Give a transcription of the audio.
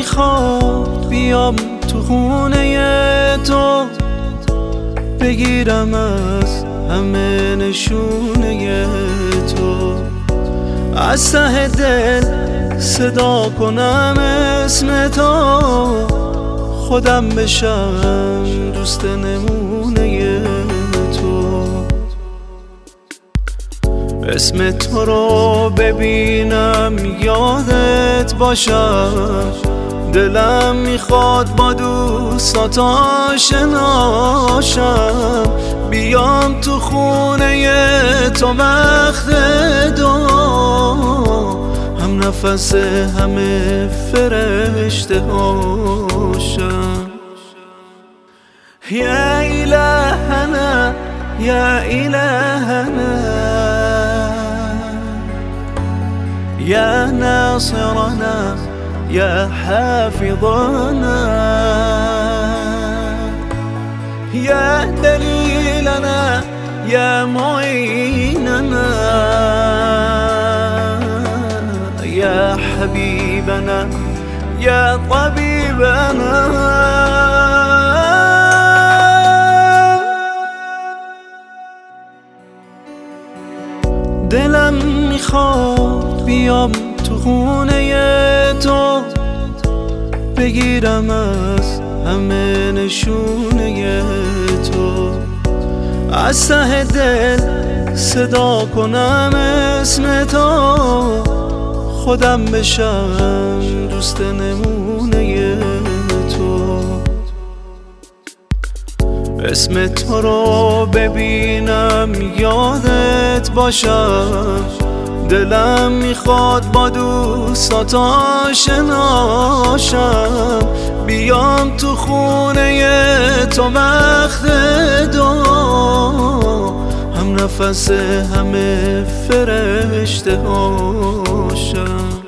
میخواد بیام تو خونه تو، بگیرم از همه نشونه تو، از ته دل صدا کنم اسم تو، خودم بشم دوست نمونه تو. اسم تو رو ببینم یادت باشم، دلم میخواد با دوستات آشناشم، بیام تو خونه تو وقت دو، هم نفس همه فرشته هاشم. یا الهنا یا الهنا یا ناصرنا یا حافظنا یا دلیلنا یا معیننا یا حبیبنا یا طبیبنا. دلم میخواد بیام تو خونه تو، بگیرم از همه نشونه تو، از ته دل صدا کنم اسم تو، خودم بشم دوست نمونه تو. اسم تو رو ببینم یادت باشم، دلم میخواد با دوستات آشناشم، بیام تو خونه تو وقت دو، هم نفس همه فرشته هاشم.